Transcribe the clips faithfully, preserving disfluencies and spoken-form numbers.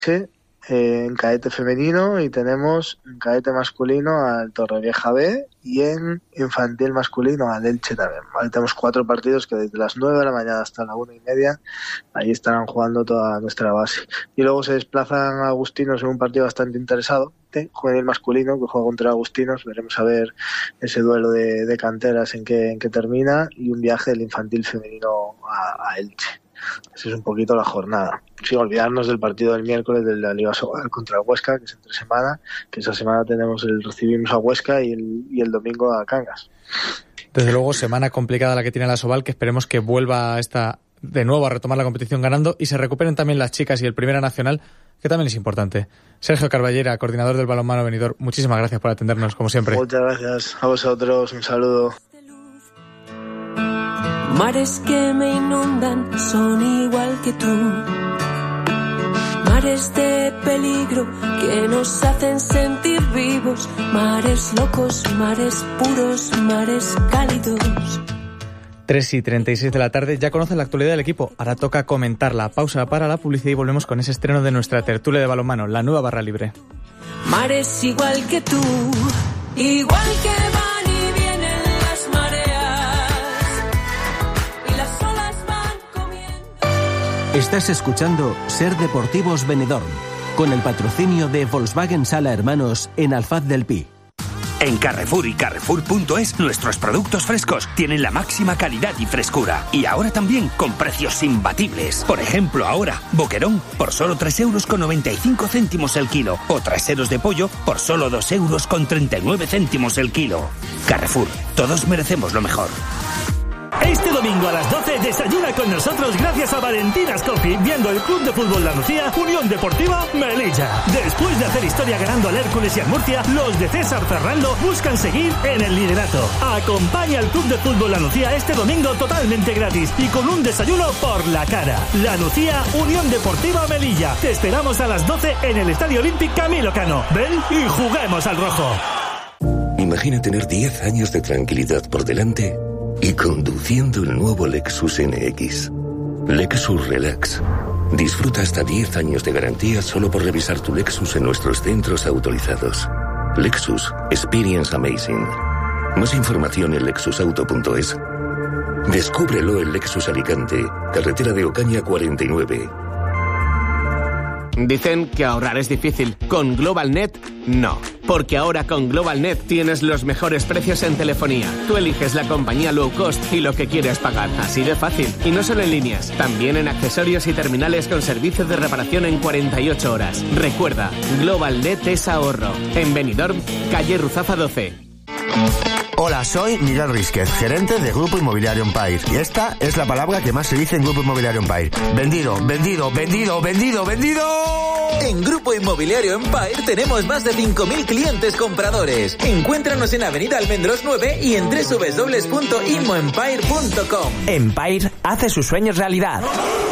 Eh, en cadete femenino, y tenemos en cadete masculino al Torrevieja B y en infantil masculino al Elche también, ¿vale? Tenemos cuatro partidos que desde las nueve de la mañana hasta la una y media ahí estarán jugando toda nuestra base, y luego se desplazan a Agustinos en un partido bastante interesado, juvenil masculino, que juega contra Agustinos. Veremos a ver ese duelo de, de canteras en qué en qué termina, y un viaje del infantil femenino a, a Elche. Esa es un poquito la jornada. Sin olvidarnos del partido del miércoles de la Liga Sobal contra el Huesca, que es entre semana, que esa semana tenemos el recibimos a Huesca y el, y el domingo a Cangas. Desde luego, semana complicada la que tiene la Sobal, que esperemos que vuelva esta de nuevo a retomar la competición ganando, y se recuperen también las chicas y el Primera Nacional, que también es importante. Sergio Carballera, coordinador del balonmano Benidorm, muchísimas gracias por atendernos, como siempre. Muchas gracias a vosotros, un saludo. Mares que me inundan son igual que tú, mares de peligro que nos hacen sentir vivos, mares locos, mares puros, mares cálidos. tres y treinta y seis de la tarde, ya conocen la actualidad del equipo, ahora toca comentarla. Pausa para la publicidad y volvemos con ese estreno de nuestra tertulia de balonmano, la nueva barra libre. Mares igual que tú, igual que van y vienen las mareas, y las olas van comiendo. Estás escuchando Ser Deportivos Benidorm, con el patrocinio de Volkswagen Sala Hermanos en Alfaz del Pi. En Carrefour y Carrefour punto es, nuestros productos frescos tienen la máxima calidad y frescura. Y ahora también con precios imbatibles. Por ejemplo, ahora, boquerón por solo tres euros con noventa y cinco céntimos el kilo. O traseros de pollo por solo dos euros con treinta y nueve céntimos el kilo. Carrefour, todos merecemos lo mejor. Este domingo a las doce desayuna con nosotros gracias a Valentinas Coffee, viendo el Club de Fútbol La Nucía, Unión Deportiva Melilla. Después de hacer historia ganando al Hércules y al Murcia, los de César Ferrando buscan seguir en el liderato. Acompaña al Club de Fútbol La Nucía este domingo totalmente gratis y con un desayuno por la cara. La Nucía, Unión Deportiva Melilla. Te esperamos a las doce en el Estadio Olímpico Camilo Cano. Ven y juguemos al rojo. Imagina tener diez años de tranquilidad por delante y conduciendo el nuevo Lexus N X. Lexus Relax. Disfruta hasta diez años de garantía solo por revisar tu Lexus en nuestros centros autorizados. Lexus Experience Amazing. Más información en lexus auto punto es. Descúbrelo en Lexus Alicante, carretera de Ocaña cuarenta y nueve. Dicen que ahorrar es difícil. Con GlobalNet, no. Porque ahora con GlobalNet tienes los mejores precios en telefonía. Tú eliges la compañía low cost y lo que quieres pagar. Así de fácil. Y no solo en líneas, también en accesorios y terminales con servicio de reparación en cuarenta y ocho horas. Recuerda, GlobalNet es ahorro. En Benidorm, calle Ruzafa doce. Hola, soy Miguel Rísquez, gerente de Grupo Inmobiliario Empire. Y esta es la palabra que más se dice en Grupo Inmobiliario Empire. Vendido, vendido, vendido, vendido, vendido. En Grupo Inmobiliario Empire tenemos más de cinco mil clientes compradores. Encuéntranos en Avenida Almendros nueve y en doble u doble u doble u punto inmoempire punto com. Empire hace sus sueños realidad.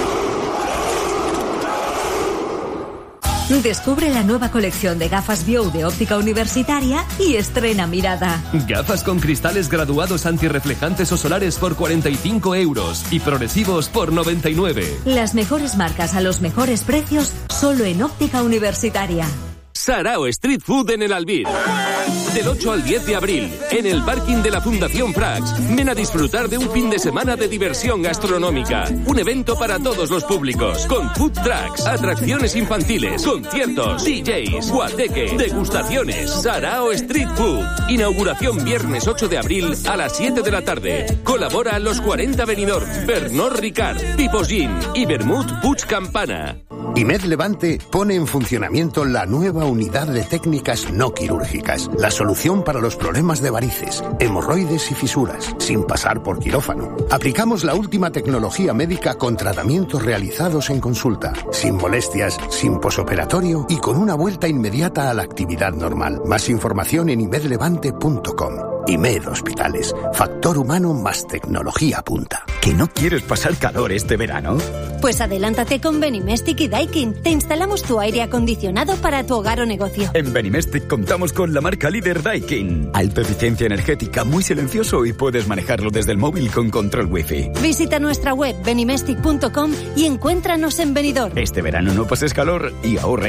Descubre la nueva colección de gafas View de óptica universitaria y estrena mirada. Gafas con cristales graduados antirreflejantes o solares por cuarenta y cinco euros y progresivos por noventa y nueve. Las mejores marcas a los mejores precios solo en óptica universitaria. Sarao Street Food en el Albir. Del ocho al diez de abril, en el parking de la Fundación Frax. Ven a disfrutar de un fin de semana de diversión gastronómica. Un evento para todos los públicos, con food trucks, atracciones infantiles, conciertos, D Js, guateque, degustaciones. Sarao Street Food. Inauguración viernes ocho de abril a las siete de la tarde. Colabora Los cuarenta Benidorm, Pernod Ricard, Pipos Gin y Vermut Puig Campana. IMED Levante pone en funcionamiento la nueva unidad de técnicas no quirúrgicas, la solución para los problemas de varices, hemorroides y fisuras, sin pasar por quirófano. Aplicamos la última tecnología médica con tratamientos realizados en consulta, sin molestias, sin posoperatorio y con una vuelta inmediata a la actividad normal. Más información en imed levante punto com. Y Med Hospitales. Factor humano más tecnología punta. ¿Que no quieres pasar calor este verano? Pues adelántate con Benimestic y Daikin. Te instalamos tu aire acondicionado para tu hogar o negocio. En Benimestic contamos con la marca líder Daikin. Alta eficiencia energética, muy silencioso y puedes manejarlo desde el móvil con control wifi. Visita nuestra web benimestic punto com y encuéntranos en Benidorm. Este verano no pases calor y ahorra